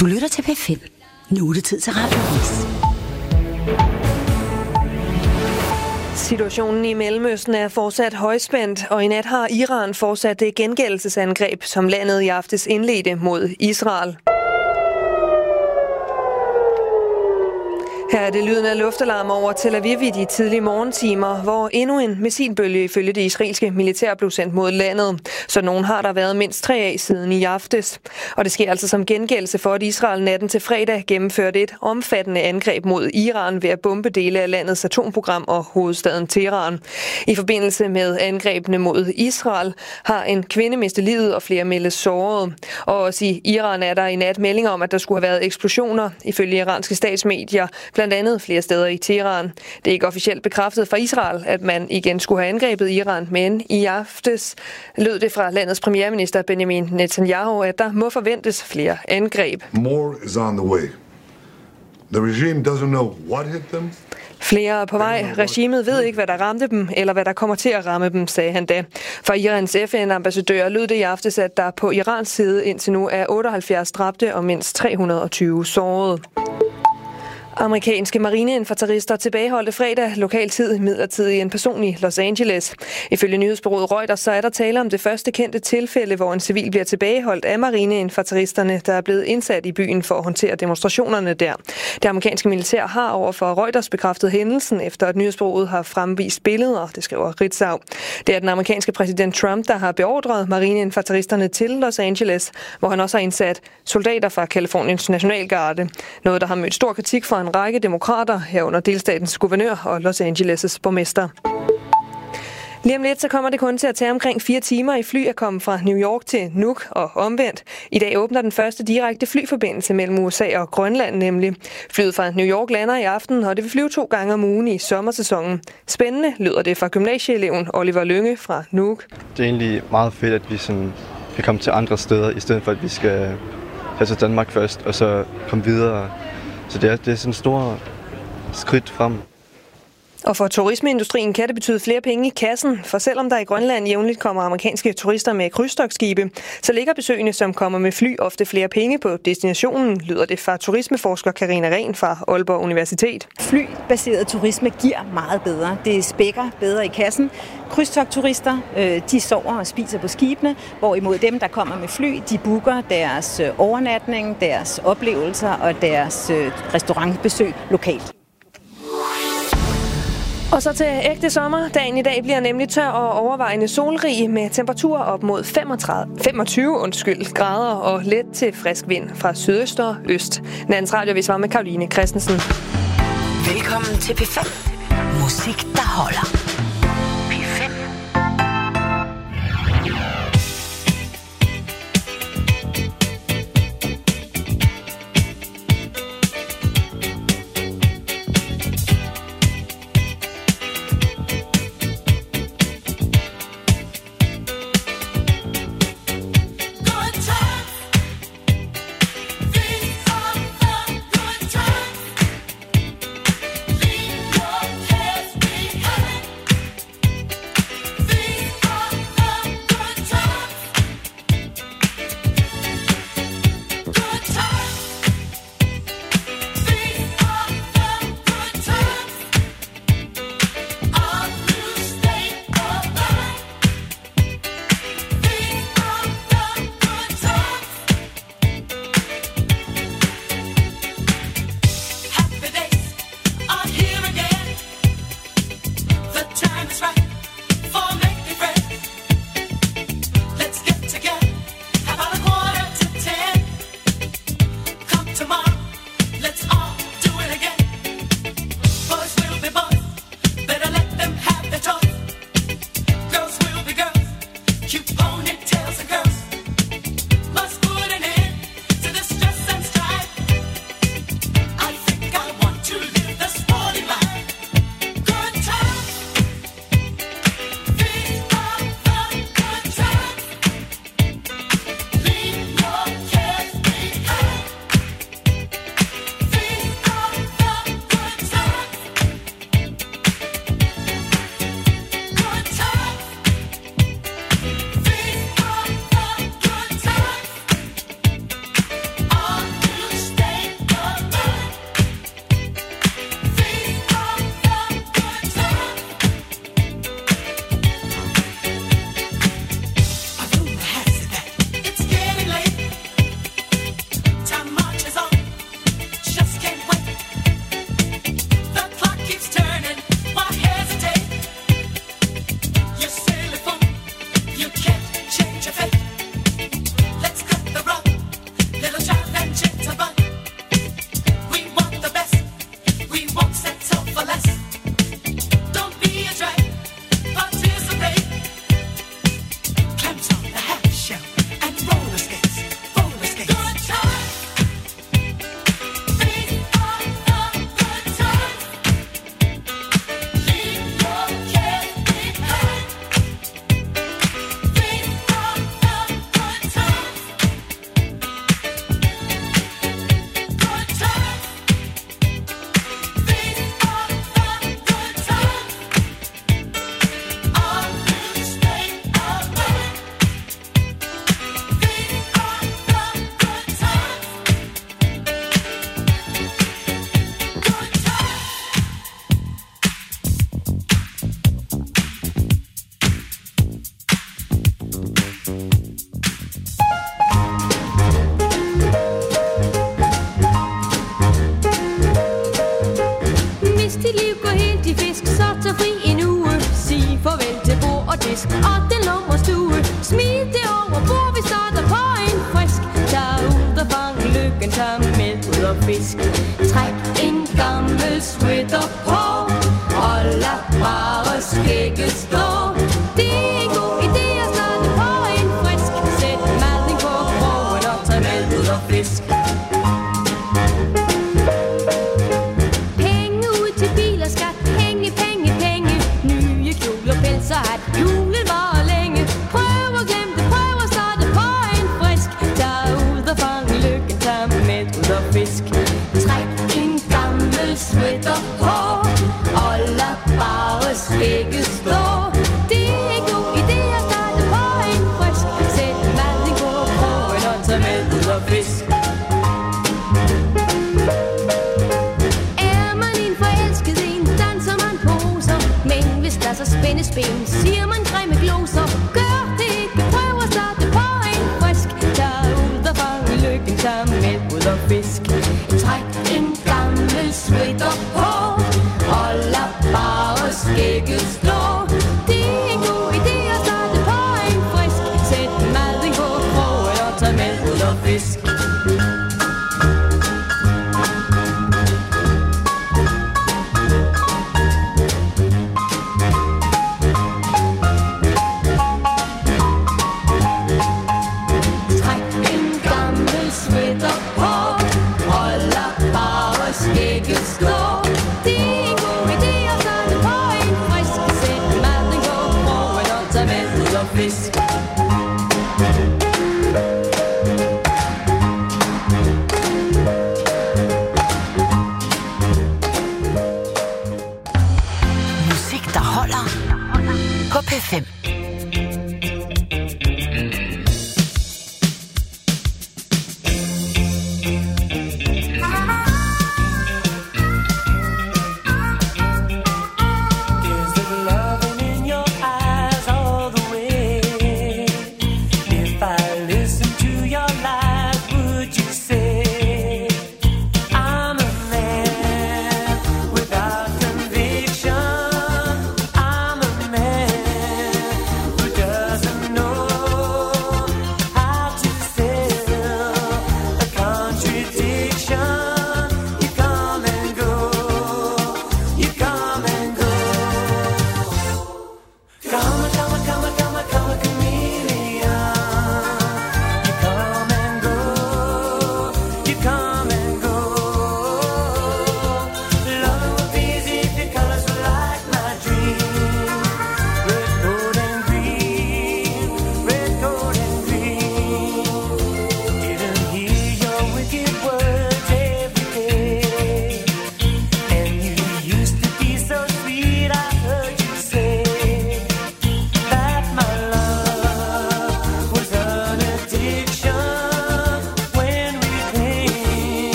Du lytter til P5. Nu er det tid til Radioavis. Situationen i Mellemøsten er fortsat højspændt, og i nat har Iran fortsat det gengældelsesangreb, som landet i aftes indledte mod Israel. Her er det lyden af luftalarm over Tel Aviv i de tidlige morgentimer, hvor endnu en missilbølge ifølge det israelske militær blev sendt mod landet. Så nogen har der været mindst 3 af siden i aftes. Og det sker altså som gengældelse for, at Israel natten til fredag gennemførte et omfattende angreb mod Iran ved at bombe dele af landets atomprogram og hovedstaden Teheran. I forbindelse med angrebene mod Israel har en kvinde mistet livet og flere meldes såret. Og også i Iran er der i nat meldinger om, at der skulle have været eksplosioner ifølge iranske statsmedier, blandt andet flere steder i Teheran. Det er ikke officielt bekræftet fra Israel, at man igen skulle have angrebet Iran, men i aftes lød det fra landets premierminister Benjamin Netanyahu, at der må forventes flere angreb. More is on the way. The regime doesn't know what hit them. Flere er på vej. Regimet ved ikke, hvad der ramte dem, eller hvad der kommer til at ramme dem, sagde han da. Fra Irans FN-ambassadør lød det i aftes, at der på Irans side indtil nu er 78 dræbte og mindst 320 sårede. Amerikanske marineinfanterister tilbageholdte fredag lokaltid midlertidigt en person i Los Angeles. Ifølge nyhedsbureauet Reuters så er der tale om det første kendte tilfælde, hvor en civil bliver tilbageholdt af marineinfanteristerne, der er blevet indsat i byen for at håndtere demonstrationerne der. Det amerikanske militær har overfor Reuters bekræftet hændelsen, efter at nyhedsbureauet har fremvist billeder, det skriver Ritzau. Det er den amerikanske præsident Trump, der har beordret marineinfanteristerne til Los Angeles, hvor han også har indsat soldater fra Californiens nationalgarde. Noget, der har mødt stor kritik fra en række demokrater, herunder delstatens guvernør og Los Angeles' borgmester. Lige om lidt så kommer det kun til at tage omkring 4 timer i fly at komme fra New York til Nuuk og omvendt. I dag åbner den første direkte flyforbindelse mellem USA og Grønland nemlig. Flyet fra New York lander i aften, og det vil flyve 2 gange om ugen i sommersæsonen. Spændende lyder det fra gymnasieeleven Oliver Lynge fra Nuuk. Det er egentlig meget fedt, at vi kan komme til andre steder, i stedet for at vi skal have til Danmark først, og så komme videre. Så det er sådan et stort skridt frem. Og for turismeindustrien kan det betyde flere penge i kassen, for selvom der i Grønland jævnligt kommer amerikanske turister med krydstogtskibe, så ligger besøgende, som kommer med fly, ofte flere penge på destinationen, lyder det fra turismeforsker Karina Rehn fra Aalborg Universitet. Flybaseret turisme giver meget bedre. Det spækker bedre i kassen. Krydstogtturister, de sover og spiser på skibene, hvorimod dem, der kommer med fly, de booker deres overnatning, deres oplevelser og deres restaurantbesøg lokalt. Og så til ægte sommer. Dagen i dag bliver nemlig tør og overvejende solrig med temperaturer op mod 25 grader og let til frisk vind fra sydøst og øst. Nans Radioavis var med Karoline Christensen. Velkommen til P5. Musik, der holder. P5. fisk. Og den lummerstue, smid det over bord, vi starter på en frisk. Tag ud og fang lykken, tag med ud og fisk. Træk en gammel sweater på, og lad bare skægget stå. Det er en god idé at starte på en frisk. Sæt maden på krogen og tag med ud og fisk. Penge ud til bil og skat, penge, penge, penge. Nye kjoler, pels og hat, julen varer længe. Prøv at glemme det, prøv at starte på en frisk. Tag ud og fang lykken, tag med ud og fisk. Træk en gammel sweater på, og lad bare skægget stå. Det er en god idé at starte på en frisk. Sæt maden på krogen og tag med ud og fisk. Er man en forelsket en, danser man poser. Men hvis der så spændes ben, siger man grimme gloser. Gør det ikke, prøv at starte på en frisk. Tag ud og fang lykken, tag med ud og fisk. Træk en gammel sweater på, og lad bare skægget stå. Det er en god idé at starte på en frisk. Sæt maden på krogen og tag med ud og fisk. Træk en gammel sweater på, og lad bare skægget stå. Det er en god idé at starte på en frisk. Sæt maden på krogen og tag med ud og fisk. Musik, der holder på P5. Is there loving in your eyes all the way? If I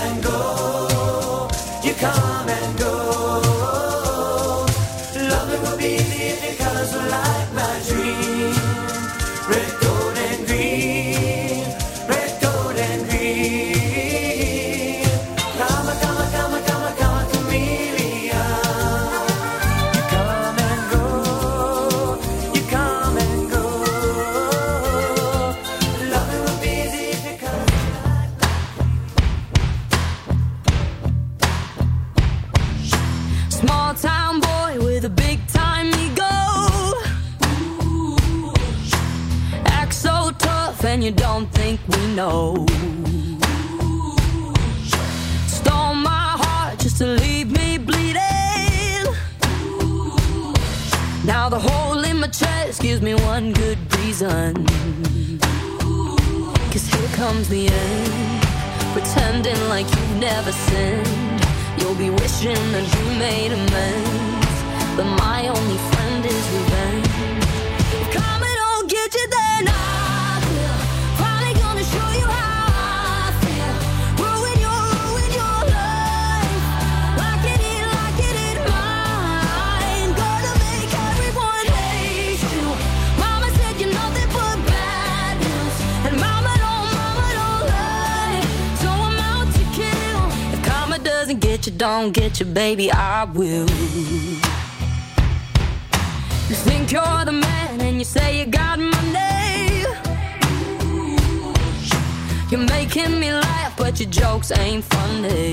and go. You come and go. Loving will be easy if your colors were like my dream. Red, gold, and green. Red, gold, and green. Come, come, come, come, come, chameleon. You come and go. You come and go. Loving will be easy if your colors were like my dream. Small town boy with a big time ego. Act so tough and you don't think we know. Stole my heart just to leave me bleeding. Now the hole in my chest gives me one good reason. 'Cause here comes the end. Pretending like you've never sinned. You'll be wishing that you made amends. But my only friend is revenge. If karma don't get you, then I will. Finally gonna show you how I feel. Ruin your life. Like it in mine. Gonna make everyone hate you. Mama said you're nothing but bad news. And mama don't lie. So I'm out to kill. If karma doesn't get you, don't get you, baby, I will. You think you're the man and you say you got money. You're making me laugh, but your jokes ain't funny.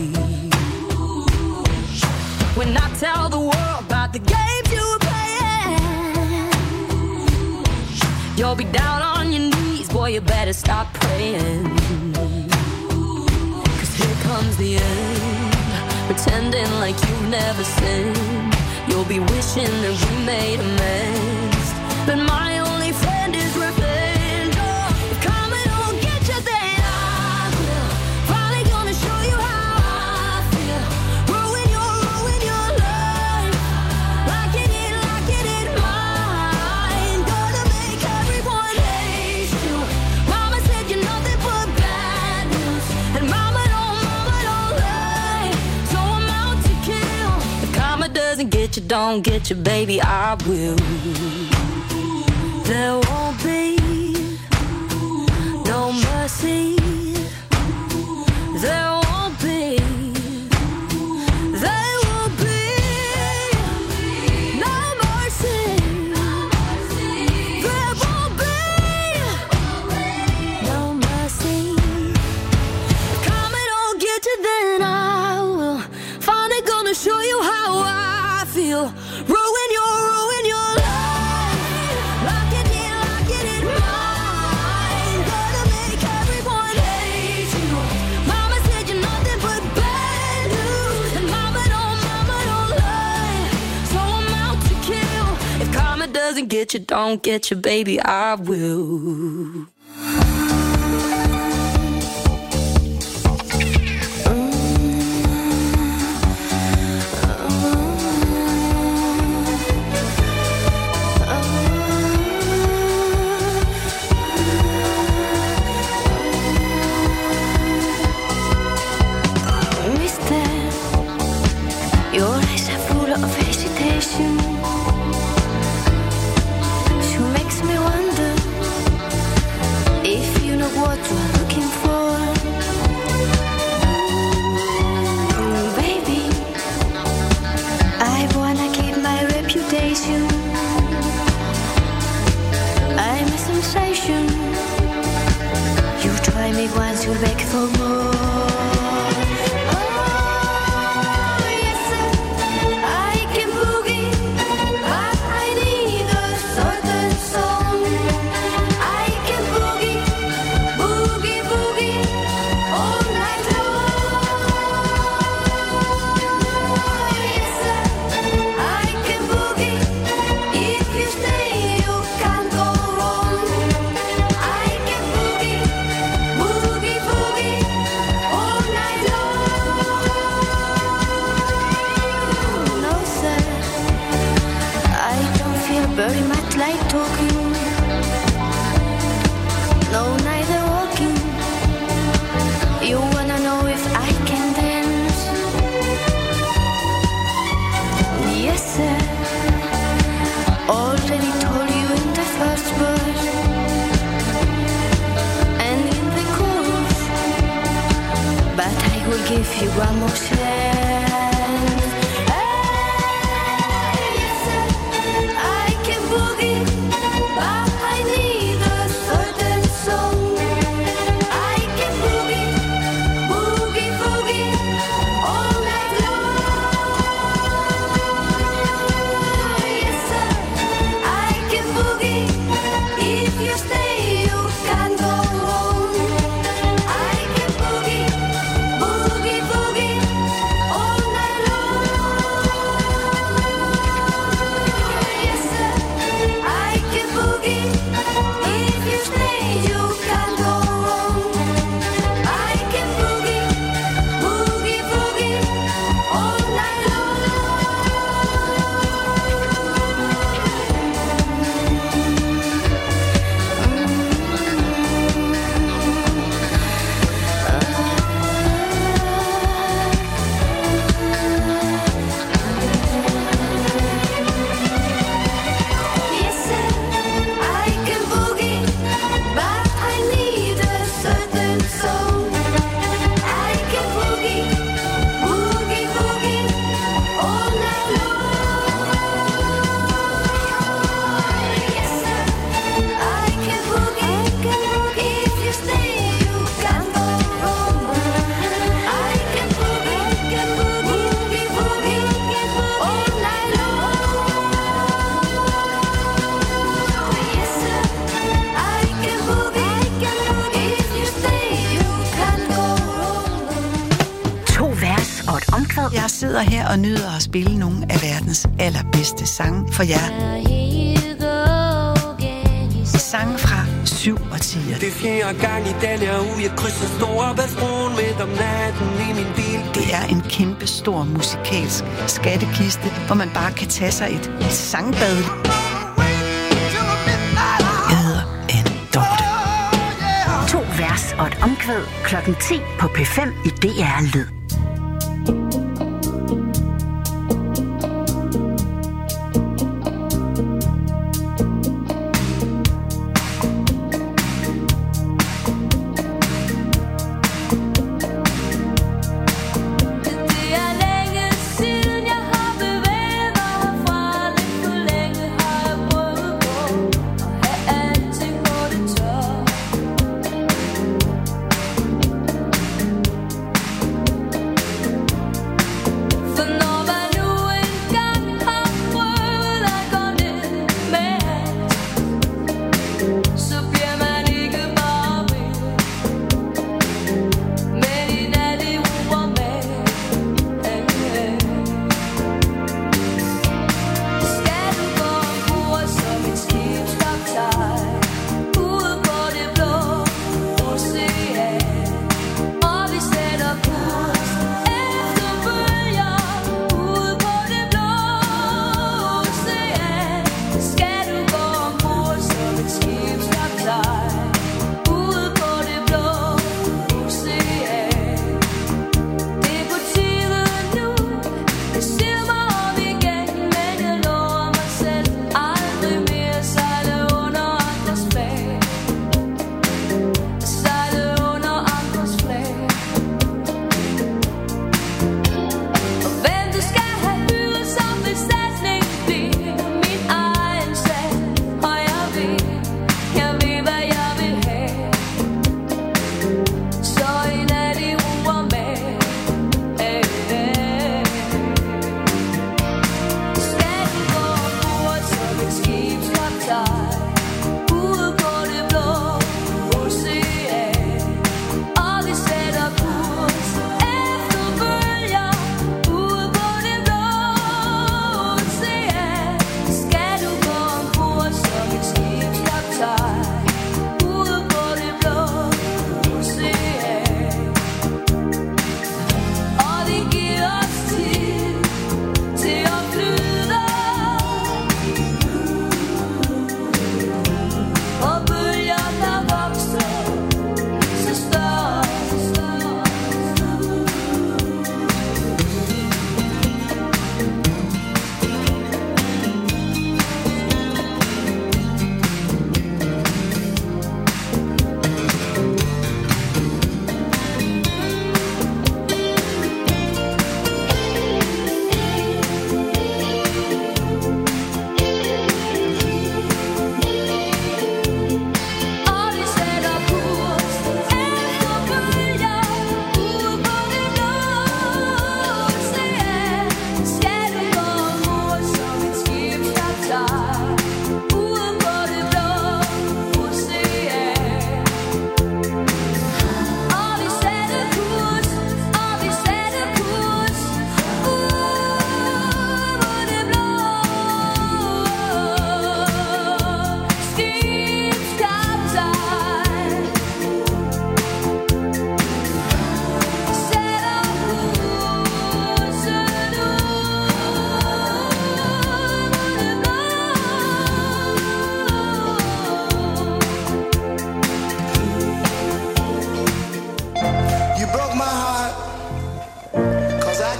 When I tell the world about the games you were playing, you'll be down on your knees, boy, you better stop praying. 'Cause here comes the end. Pretending like you've never sinned. You'll be wishing that we made amends. But my only friend is revenge. Oh, if karma don't get you, then I will. Finally gonna show you how I feel. Ruin your life. Like it in mine. Gonna make everyone hate you. Mama said you're nothing but bad news. And mama don't lie. So I'm out to kill. If karma doesn't get you, don't get you, baby, I will. There won't be no mercy. There won't be. There won't be no mercy. There won't be no mercy. If karma don't get you, then I will. Finally gonna show you how I feel. Ruin your life. Lock it in mine. Gonna make everyone hate you. Mama said you're nothing but bad news. And mama don't lie. So I'm out to kill. If karma doesn't get you, don't get you, baby, I will. Mister, your eyes are full of hesitation. She makes me wonder but I will give you one more chance. Hey, yes, I can boogie, but I need a certain song. I can boogie, boogie, boogie all night long. Yes, I can boogie. If you stay, you can go wrong. I can boogie, boogie, boogie all night long. Yes, I can boogie. If you stay, you can go wrong. I can boogie, boogie, boogie all night Yes, I can boogie, but I need a certain song. I can boogie, boogie, boogie all night long. Yes, I can boogie. If you stay, you can go wrong. I can boogie, boogie, boogie all night long. Yes, I can boogie. If you stay, you can go wrong. 2 vers og et omkvæd. Jeg sidder her og nyder at spille nogle af verdens allerbedste sange for jer. Sange fra 7 årtier. Det er 4. gang i den her uge, jeg krydser Storebæltsbroen midt om natten i min bil. Det er en kæmpe stor musikalsk skattekiste, hvor man bare kan tage sig et sangbad. Jeg hedder Anne Dorte. 2 vers og et omkvæd klokken 10 på P5 i DR Lyd. Det er længe siden jeg har bevæget mig herfra. Lidt for længe har jeg prøvet på at have alting på det tørre.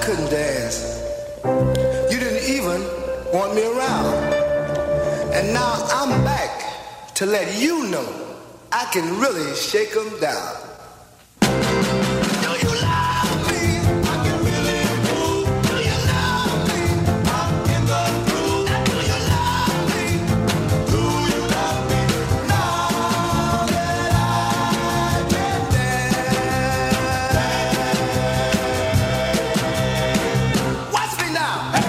couldn't dance. You didn't even want me around. And now I'm back to let you know I can really shake 'em down. Do you love me? I can really move. Do you love me? I'm in the groove. Do you love me? Do you love me? Now that I can dance. Watch me now. Hey,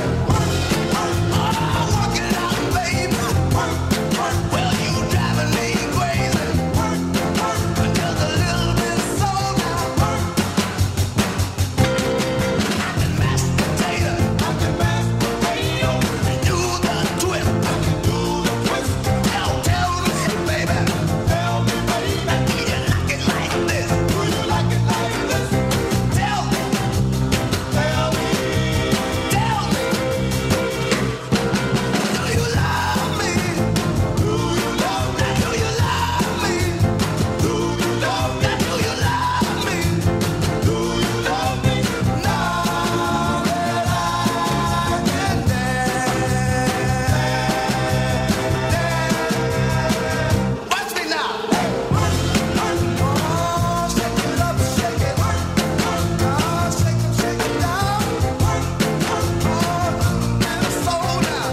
work it out, baby. Well, you driving me crazy. Just a little bit slow now. I can mash potato. I can mash potato. Do the twist. I can do the twist. Now tell me, baby. Tell me, baby. Do you like it like this? Do you like it like this? Tell me. Tell me. Tell me. Do you love me? Do you love me? Do you love me? Do you love me? Do you love me? Do you love me? Now that I can dance. Watch me now. Oh, shake it up, shake it. Oh, shake it, shake it down. Oh, and slow down.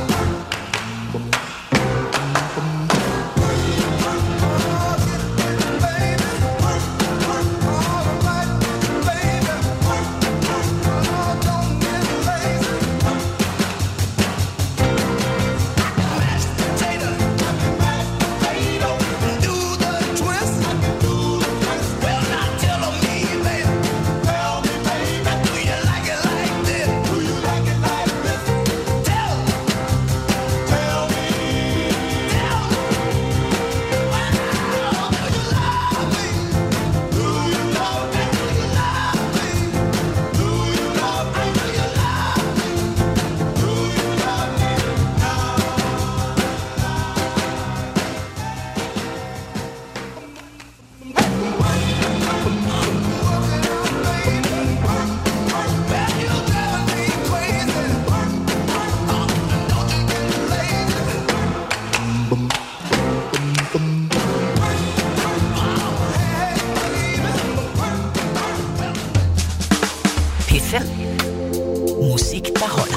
P5. Musik, der holder.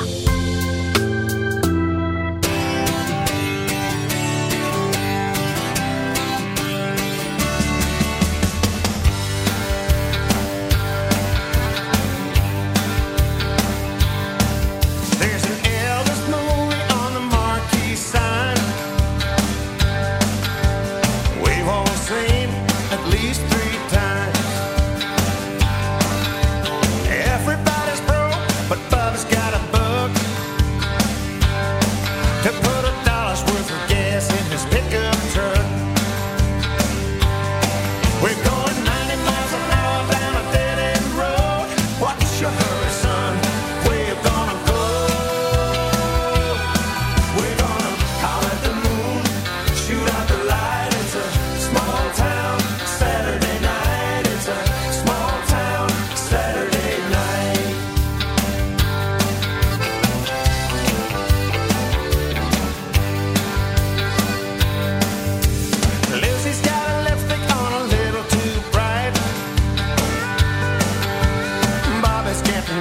There's an Elvis movie on the marquee sign. We've all seen at least 3 times. Everybody's broke, but Bubba's got a buck to put $1 worth of gas in his pickup truck. We're going 90 miles an hour down a dead-end road. What's your hurry, son? We're gonna go. We're gonna holler at the moon, shoot out the light. It's a small town Saturday night. It's a small town Saturday night. Lucy's got a lipstick on a little too bright. Bobby's getting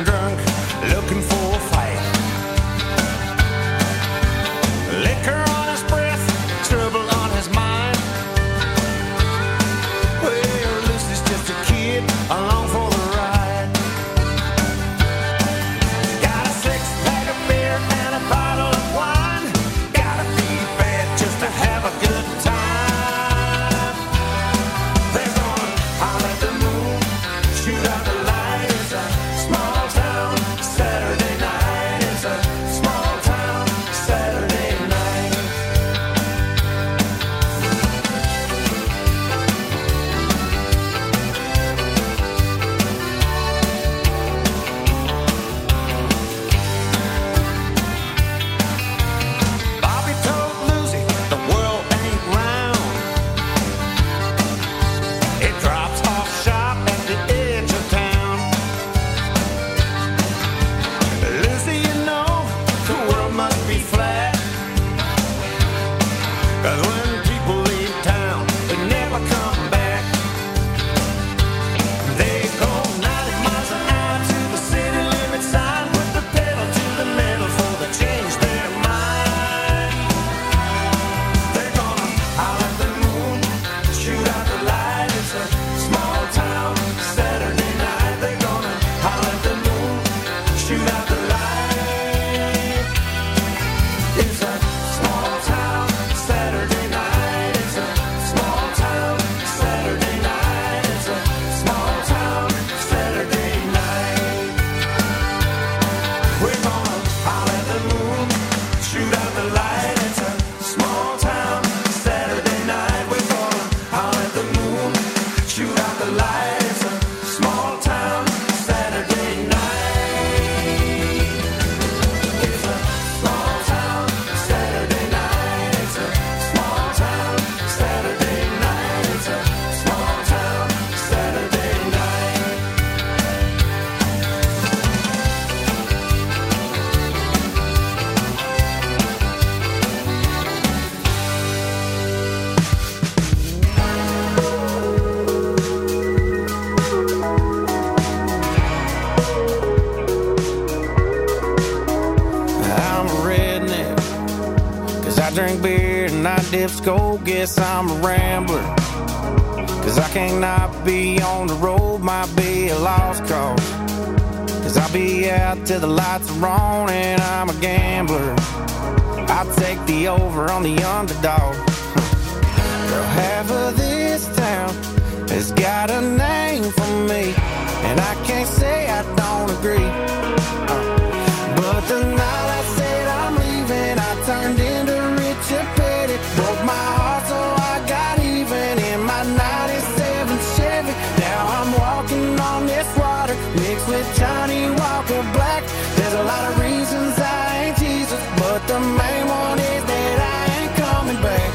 drink beer and I dip skull, guess I'm a rambler. Cause I can't not be on the road, might be a lost cause. Cause I'll be out till the lights are on and I'm a gambler. I take the over on the underdog. Girl, half of this town has got a name for me, and I can't say I don't agree. But the night I said I'm leaving, I turned into Richard Petty. Broke my heart so I got even in my 97 Chevy. Now I'm walking on this water mixed with Johnny Walker Black. There's a lot of reasons I ain't Jesus, but the main one is that I ain't coming back.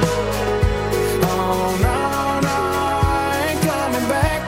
Oh no, no, I ain't coming back.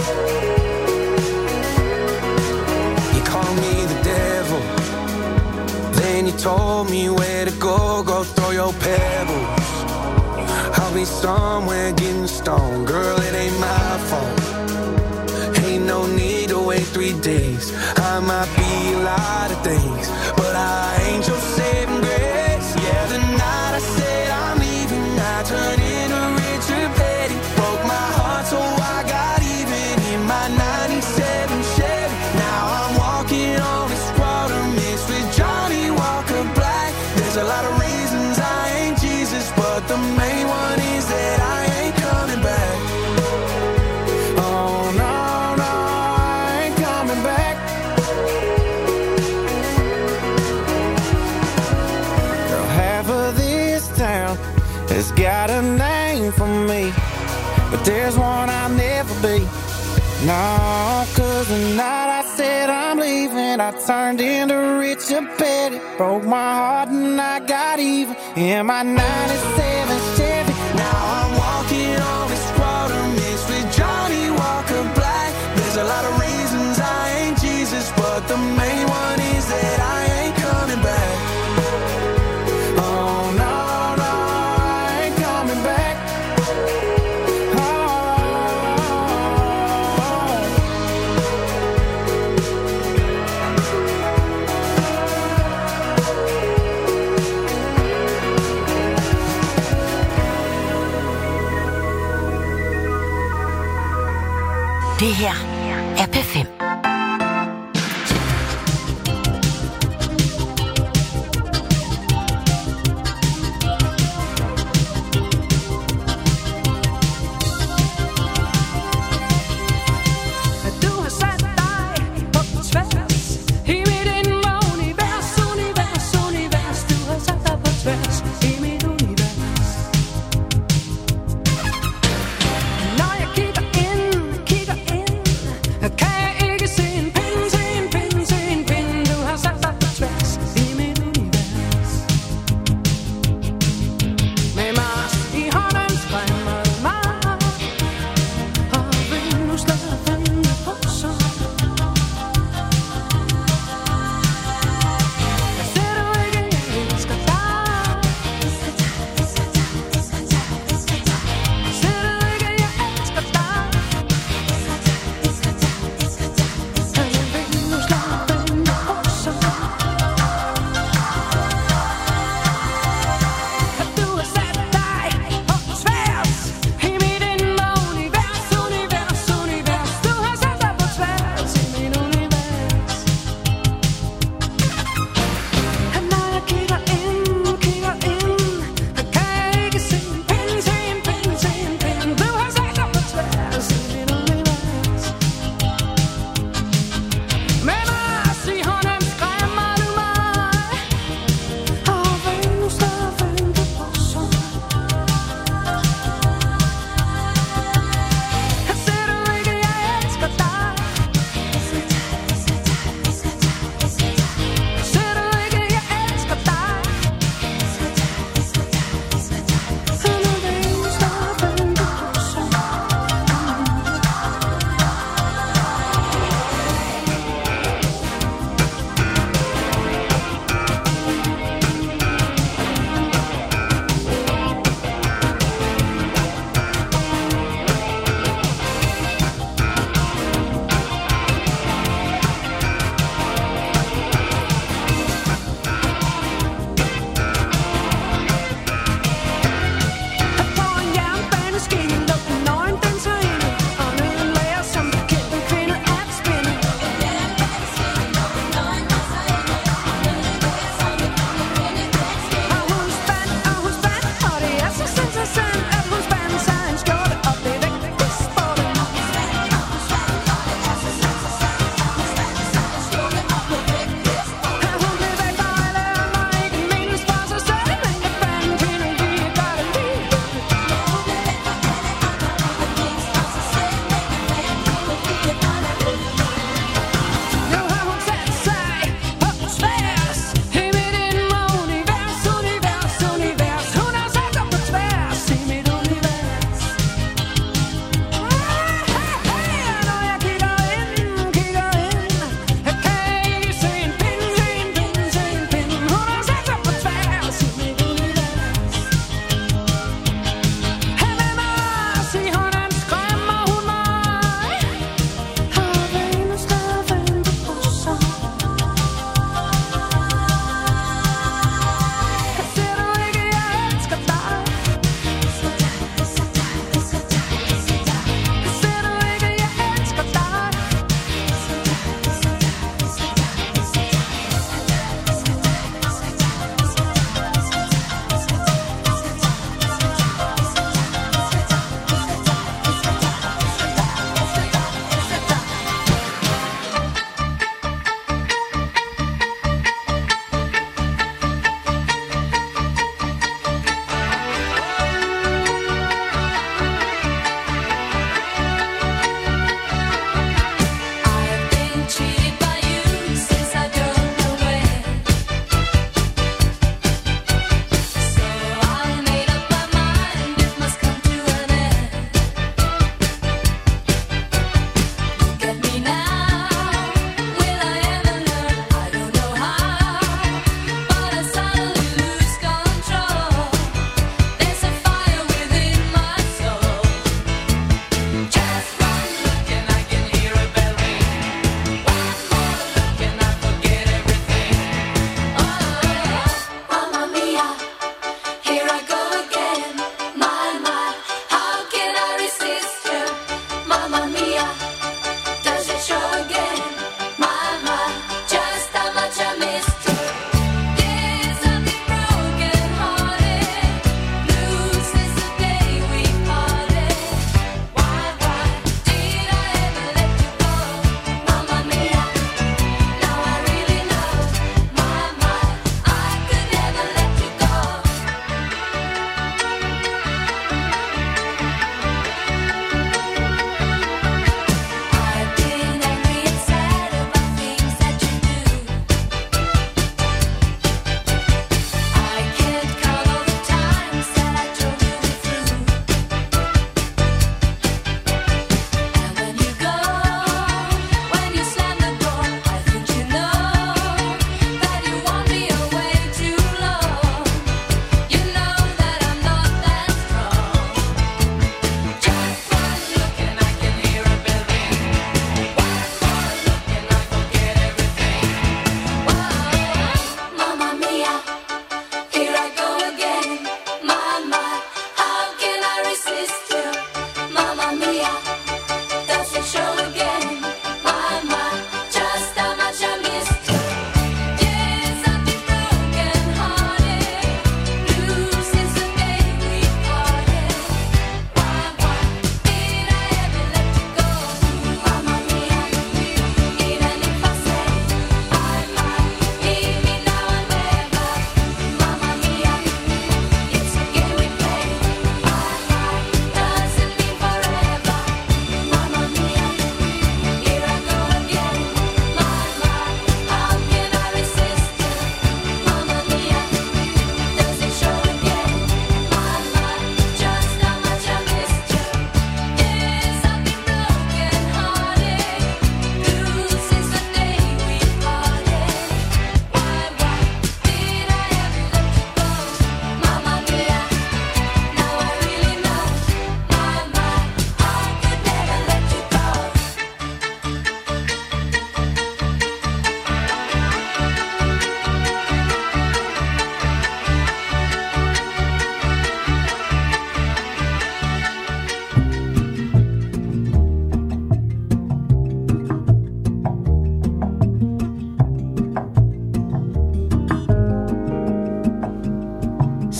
You call me the devil, then you told me where to go, go throw your pebbles. I'll be somewhere getting stoned, girl, it ain't my fault. Ain't no need to wait 3 days. I might be a lot of things, but I ain't your saving grace. Yeah, the night I said I'm leaving, I turned into Richard Petty. Broke my heart so I got even in my 97 Chevy. Now I'm walking on this water mixed with Johnny Walker Black. There's a lot of reasons I ain't Jesus, but the main one is that I ain't coming back. Oh no, no, I ain't coming back. Girl, half of this town has got a name for me, but there's one I'll never be. No, cause the night I said I'm leaving, I turned into Richard Petty. Broke my heart and I got even in my 97 Chevy. Now I'm walking on this water mixed with Johnny Walker Black. There's a lot of reasons I ain't Jesus, but the main one is that I ain't coming back. Oh no, no, I ain't coming back. Det her er P5.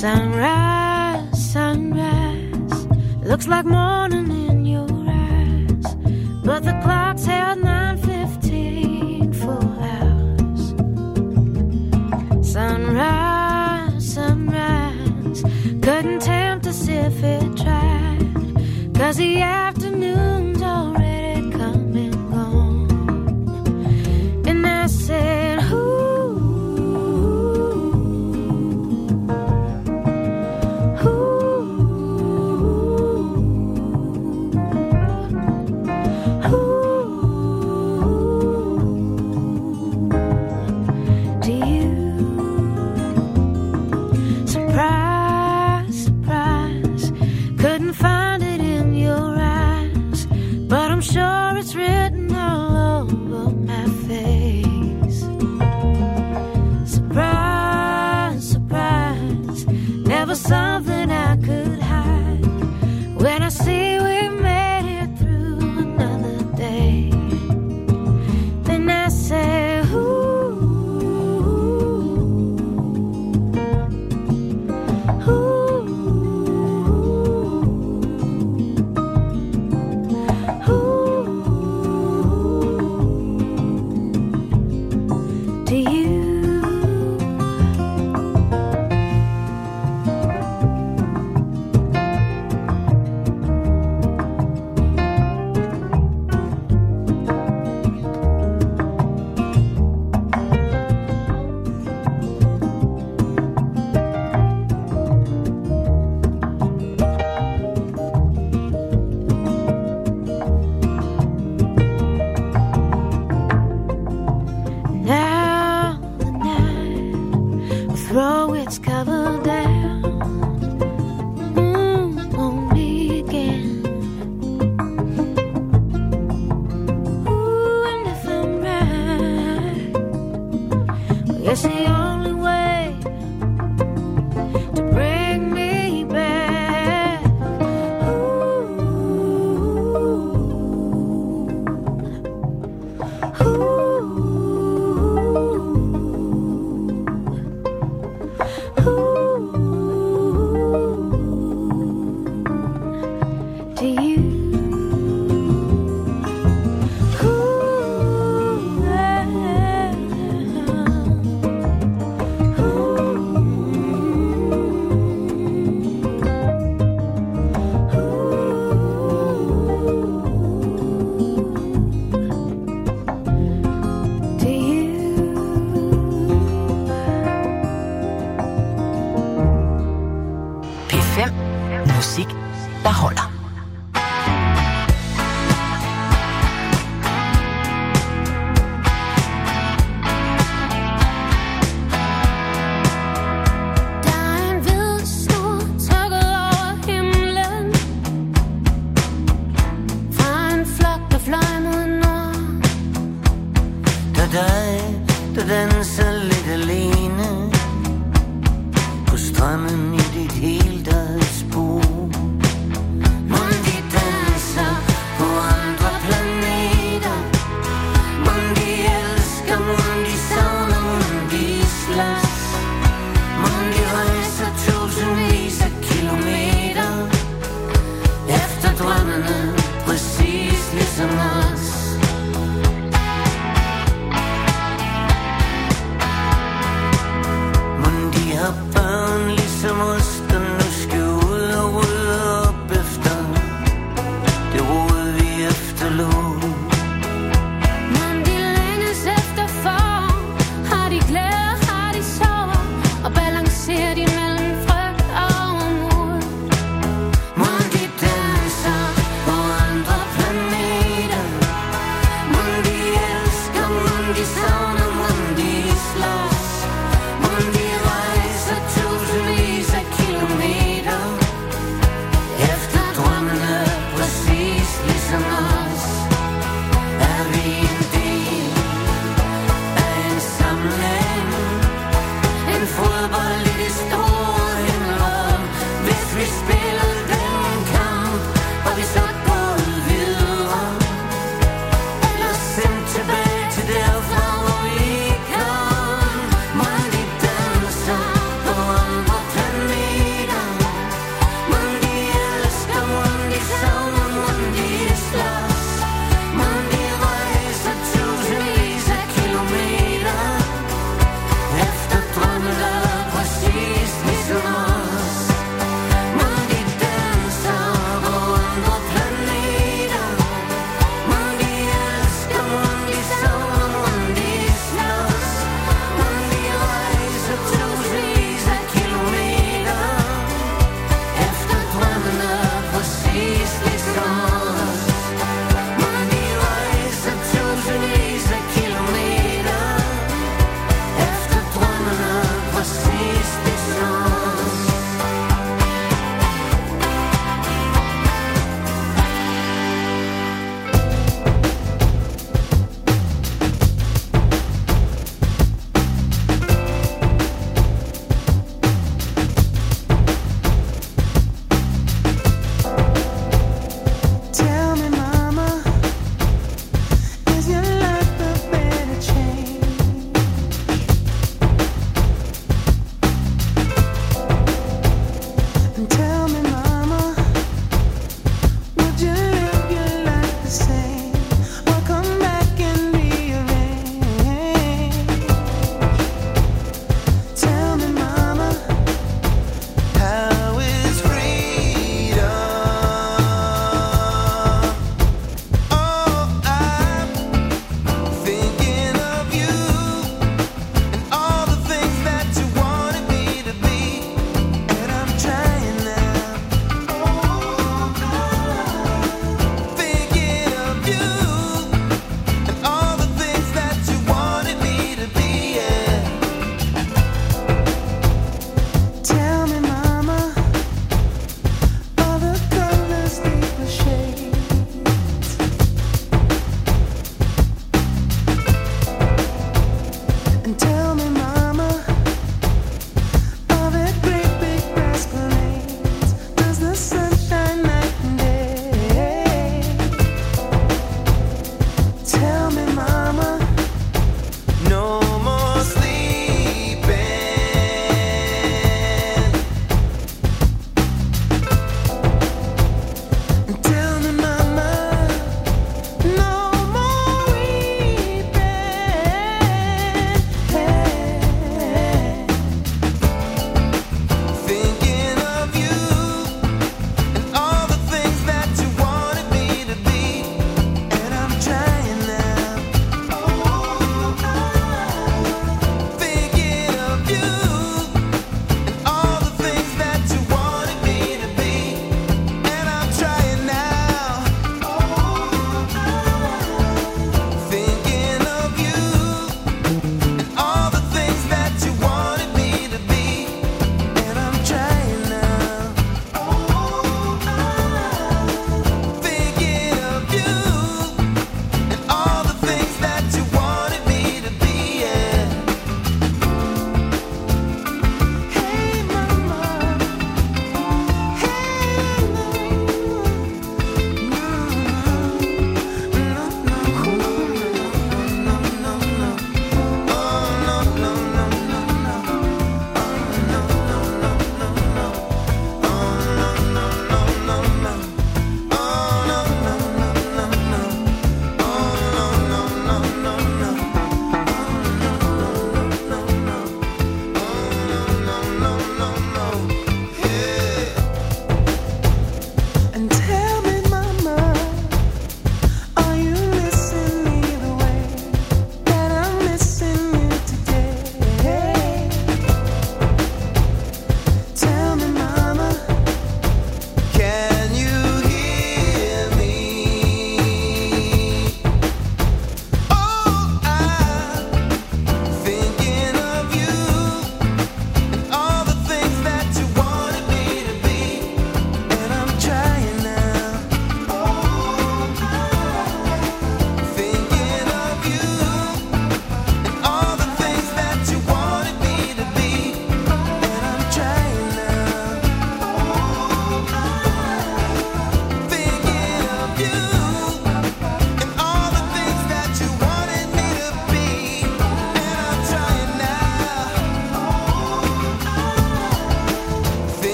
Sunrise, sunrise, looks like morning in your eyes, but the clock's held 9:15 for hours. Sunrise, sunrise, couldn't tempt us if it tried, 'cause the afternoon's already come and gone. And I said, sure it's written all over my face. Surprise, surprise, never something I could hide. When I see we made it through another day, then I say, ooh, ooh, ooh. Throw its cover down on me again. Ooh, and if I'm right, well, it's the only way to bring me back. Ooh, ooh. Musik, der holder. Der danser lidt alene på stranden i dit helt eget spor. Mon de danser på andre planeter, mon de elsker, mon de savner, mon de slås, mon de rejser tusindvis af kilometer efter drømmene, præcis ligesom os. Børn ligesom os, der nu skal ud og rydde op efter det rod, vi efterlod. Men de længes efter form, har de glæder, har de sorg, og balancerer de mellem frygt og mod. Mon de danser på andre planeter, mon de elsker, mon de savner, mon de slås, mon de tusindvis af kilometer efter drømmene, præcis ligesom os. Er vi en del af en samling, en fodbold i det store himmelrum? Hvis vi spillede den kamp, var vi så gået videre, eller sendt tilbage til derfra, hvor vi kom? Mon de danser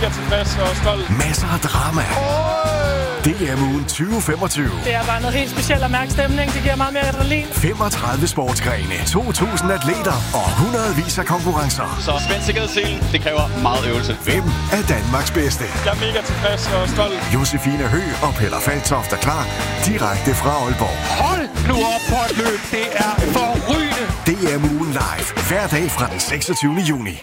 mega tilfreds og stolt. Masser af drama. DM-ugen 2025. Det er bare noget helt specielt at mærke stemning. Det giver meget mere adrenalin. 35 sportsgrene, 2.000 atleter og hundredvis af konkurrencer. Så spænd sikkerhedsselen. Det kræver meget øvelse. Hvem er Danmarks bedste? Jeg er mega tilfreds og stolt. Josefine Høgh og Peller Falktoft er klar direkte fra Aalborg. Hold nu op på et løb. Det er forrygende. DM-ugen live. Hver dag fra den 26. juni.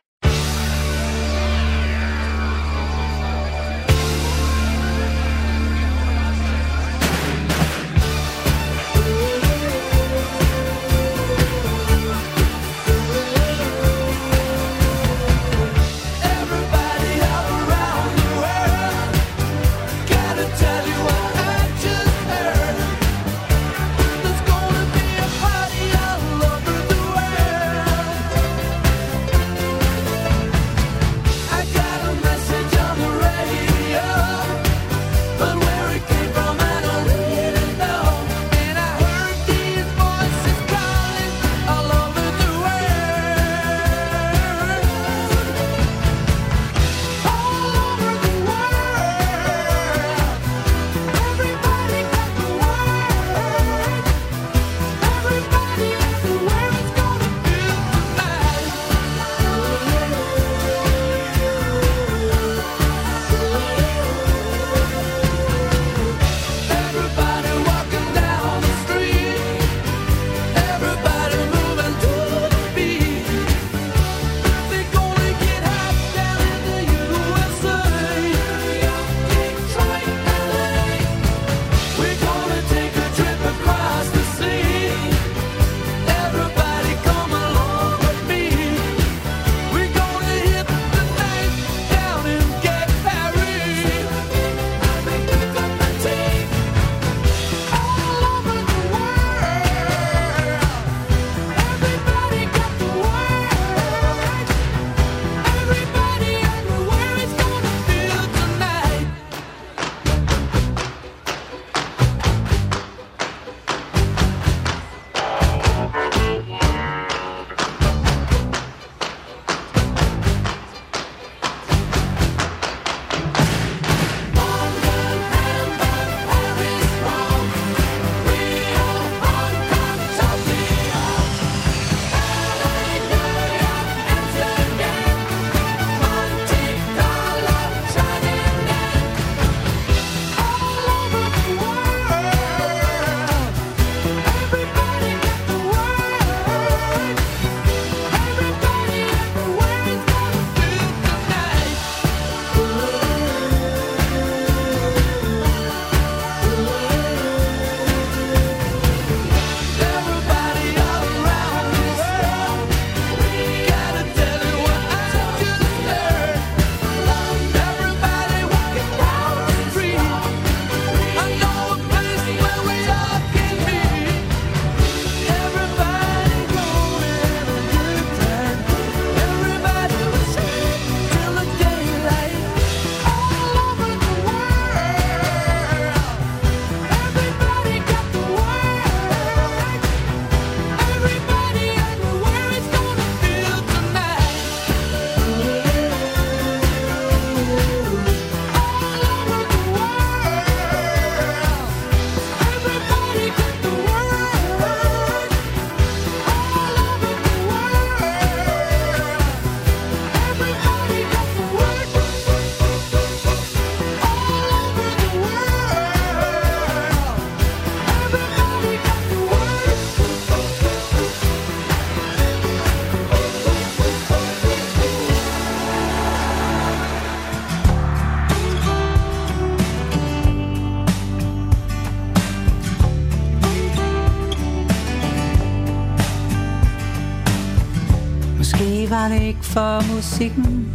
var det ikke for musikken,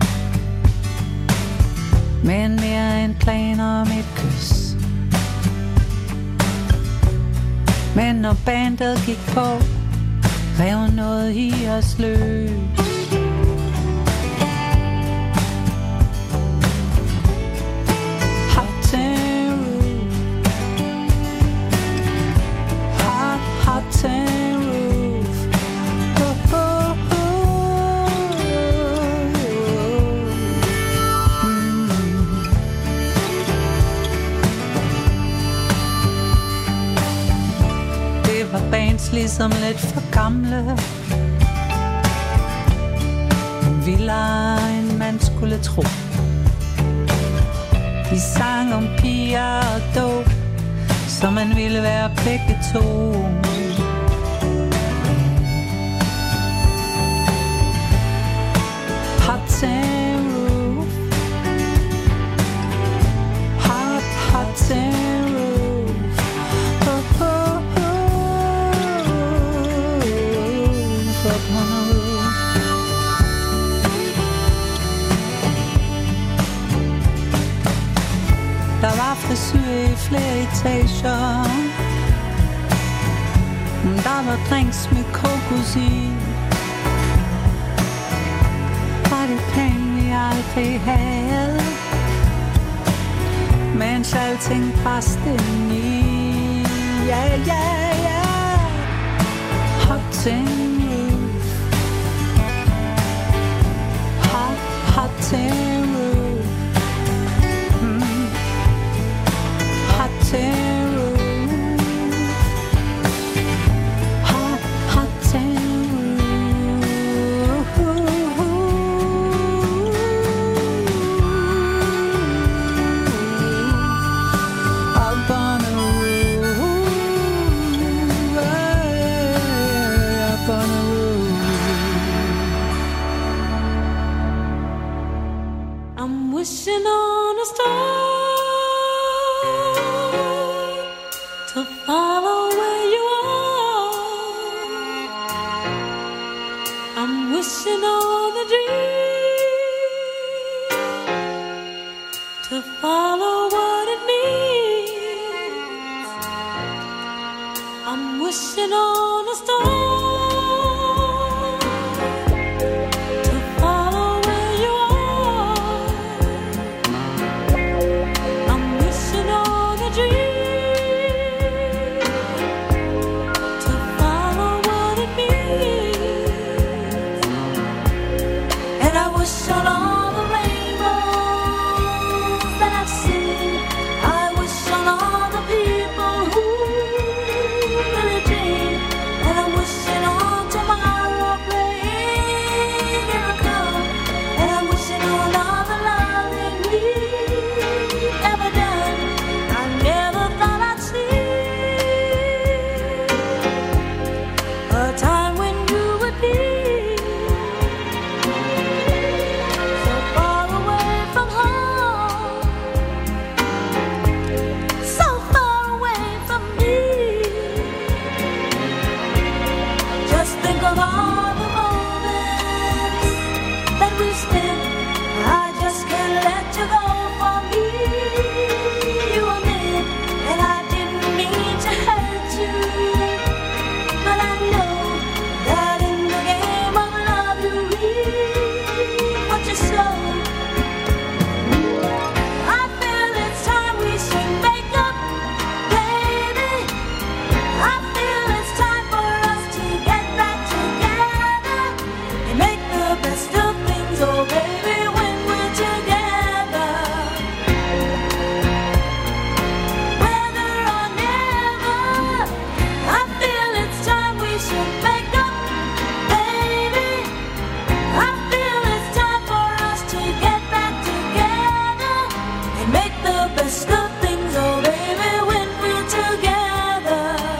men mere en plan om et kys. Men når bandet gik på, rev noget i os løs. føles ligesom lidt for gamle. Vildere end man skulle tro. De sang om piger og dåb, så man ville være begge to. Hot tin roof, hot tin roof, oh, oh, oh, upon a roof. Der var frisyr i flere etager. Der var drinks med kokos i. Var det penge vi aldrig havde, mens alting brændte i. Ja, ja, ja. Hot tin roof, hot tin roof, hot tin roof, hot tin roof. Up on a roof, up on a roof. I'm wishing on a star to follow where you are. I'm wishing on a dream to follow what it means. I'm wishing on a star to follow where you are. I'm wishing on a dream to follow what it means. And I wish on all the rainbows that I've seen. I wish on all the people who really dream. And I'm wishing on tomorrow playing in the come. And I'm wishing on all the love that we've ever done. I never thought I'd see a time when you would be so far away from home, so far away from me. Just think of all the moments that we spent. I just can't let you go for me. You were meant, and I didn't mean to hurt you. But I know that in the game of love you reap what you sow. I feel it's time we should make up, baby. I feel it's time for us to get back together and make the best of things, oh baby, when we're together. Whether or never, I feel it's time we should make up, baby. I feel it's time for us to get back together and make the best of things, oh baby, when we're together.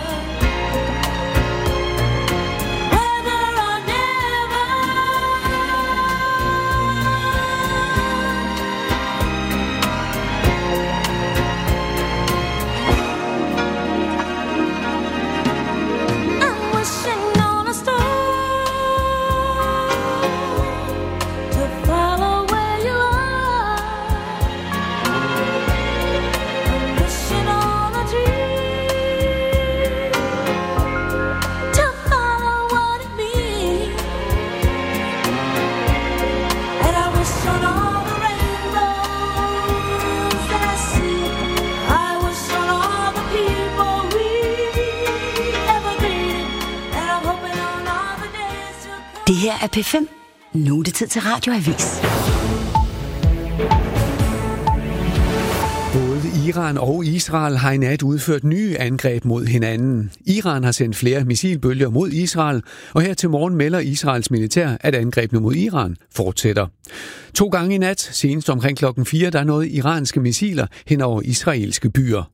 Whether or never. I'm wishing on a star to follow where you are. I'm wishing on a dream to follow what it means. And I wish on all the rainbows that I see. I wish on all the people we ever did. And I'm hoping on all the days to come. Det her er P5. Nu er det tid til Radioavis. Både i Iran og Israel har i nat udført nye angreb mod hinanden. Iran har sendt flere missilbølger mod Israel, og her til morgen melder Israels militær, at angrebene mod Iran fortsætter. 2 gange i nat, senest omkring klokken 4, der nåede iranske missiler hen over israelske byer.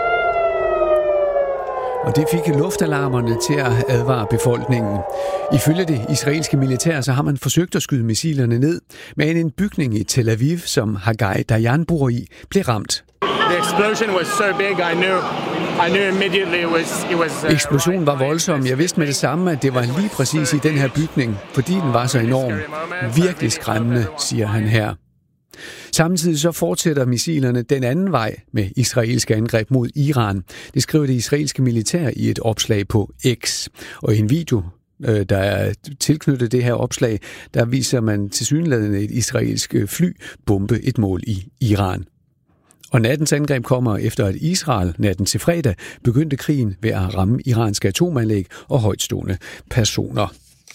Og det fik luftalarmerne til at advare befolkningen. Ifølge det israelske militær, så har man forsøgt at skyde missilerne ned, men en bygning i Tel Aviv, som Haggai Dayan bor i, blev ramt. The explosion was so big, I knew immediately it was Eksplosionen var voldsom. Jeg vidste med det samme, at det var lige præcis i den her bygning, fordi den var så enorm. Virkelig skræmmende, siger han her. Samtidig så fortsætter missilerne den anden vej med israelske angreb mod Iran. Det skriver det israelske militær i et opslag på X. Og i en video, der er tilknyttet det her opslag, der viser man tilsyneladende et israelsk fly bombe et mål i Iran. Og nattens angreb kommer efter, at Israel natten til fredag begyndte krigen ved at ramme iranske atomanlæg og højtstående personer.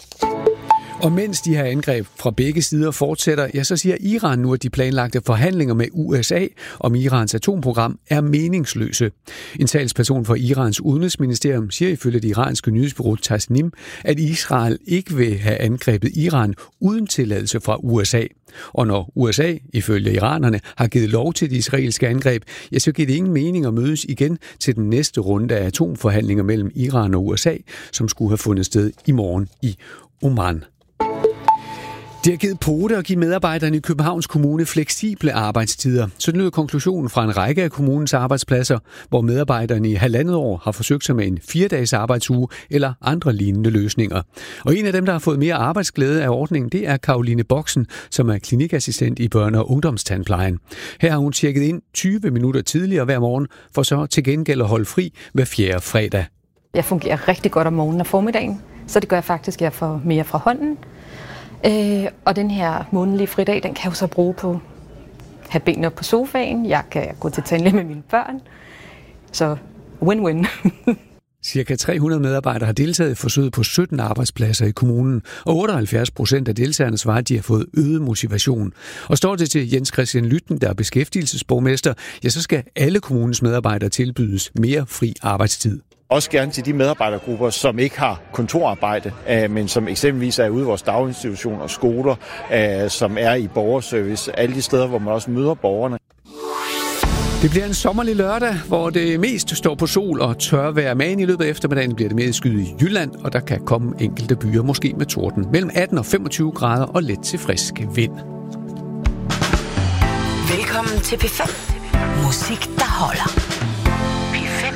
Og mens de her angreb fra begge sider fortsætter, ja, så siger Iran nu, at de planlagte forhandlinger med USA om Irans atomprogram er meningsløse. En talsperson for Irans udenrigsministerium siger ifølge det iranske nyhedsbureau Tasnim, at Israel ikke vil have angrebet Iran uden tilladelse fra USA. Og når USA, ifølge iranerne, har givet lov til de israelske angreb, ja, så giver det ingen mening at mødes igen til den næste runde af atomforhandlinger mellem Iran og USA, som skulle have fundet sted i morgen i Oman. Det har givet pote at give medarbejderne i Københavns Kommune fleksible arbejdstider. Så lød konklusionen fra en række af kommunens arbejdspladser, hvor medarbejderne i 1,5 år har forsøgt sig med en 4-dages arbejdsuge eller andre lignende løsninger. Og en af dem, der har fået mere arbejdsglæde af ordningen, det er Caroline Boksen, som er klinikassistent i børne- og ungdomstandplejen. Her har hun tjekket ind 20 minutter tidligere hver morgen, for så til gengæld at holde fri hver 4. fredag. Jeg fungerer rigtig godt om morgenen og formiddagen, så det gør jeg faktisk, at jeg får mere fra hånden. Og den her månedlige fridag, den kan jeg jo så bruge på at have benene op på sofaen. Jeg kan gå til tandlæge med mine børn. Så win-win. Cirka 300 medarbejdere har deltaget i forsøget på 17 arbejdspladser i kommunen, og 78% af deltagerne svarer, at de har fået øget motivation. Og står det til Jens Christian Lytten, der er beskæftigelsesborgmester, ja, så skal alle kommunens medarbejdere tilbydes mere fri arbejdstid. Også gerne til de medarbejdergrupper, som ikke har kontorarbejde, men som eksempelvis er ude i vores daginstitutioner og skoler, som er i borgerservice, alle de steder, hvor man også møder borgerne. Det bliver en sommerlig lørdag, hvor det mest står på sol og tørvejr. Men i løbet af eftermiddagen bliver det mere skyet i Jylland, og der kan komme enkelte byer, måske med torden. Mellem 18 og 25 grader og let til frisk vind. Velkommen til P5. Musik, der holder. P5.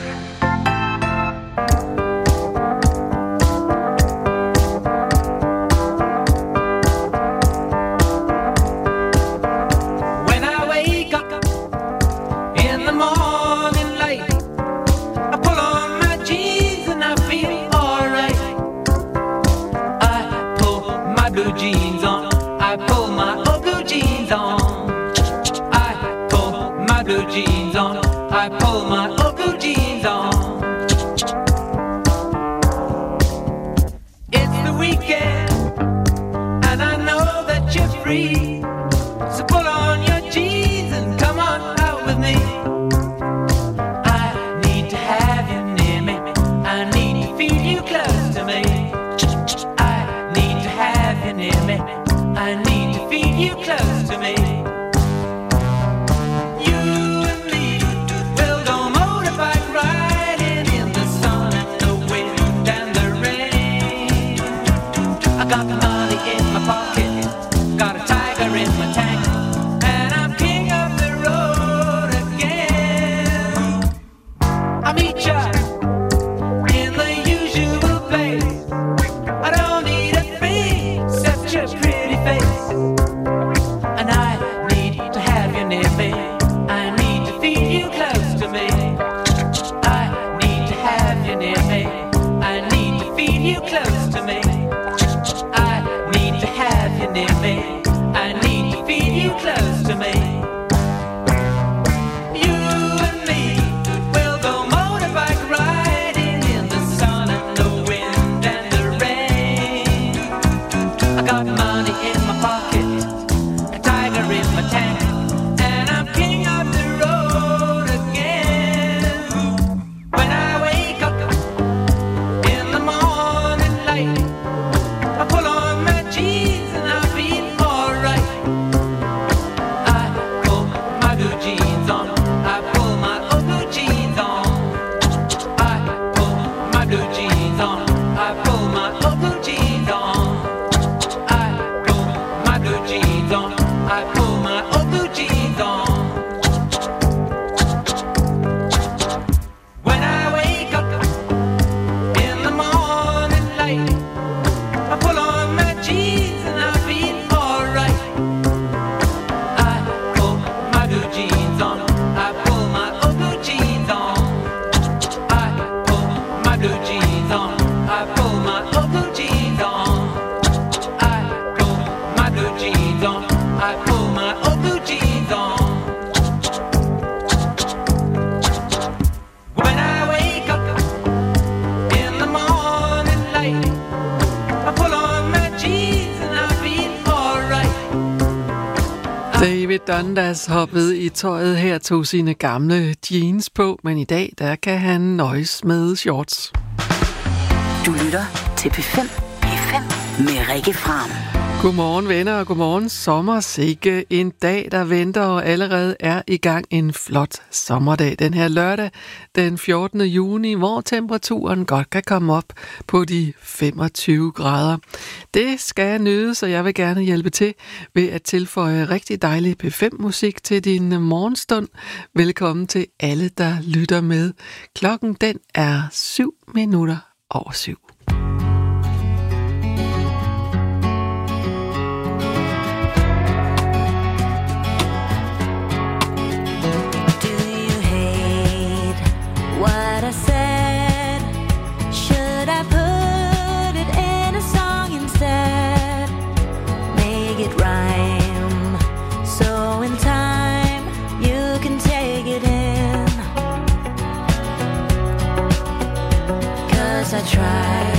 Jeans on, I pull my old blue jeans on. It's the weekend, and I know that you're free. So pull on your jeans and come on out with me. I need to have you near me. I need to feel you close to me. I need to have you near me. I need to feel you close to me. And I David Dundas hoppede i tøjet her, tog sine gamle jeans på, men i dag, der kan han nøjes med shorts. Du lytter til P5. P5 med Rikke Fram. Godmorgen venner, og godmorgen sommer. Sikke en dag, der venter og allerede er i gang en flot sommerdag. Den her lørdag, den 14. juni, hvor temperaturen godt kan komme op på de 25 grader. Det skal nydes, og jeg vil gerne hjælpe til ved at tilføje rigtig dejlig P5-musik til din morgenstund. Velkommen til alle, der lytter med. Klokken den er 7:07. What I said, should I put it in a song instead? Make it rhyme, so in time you can take it in. 'Cause I tried.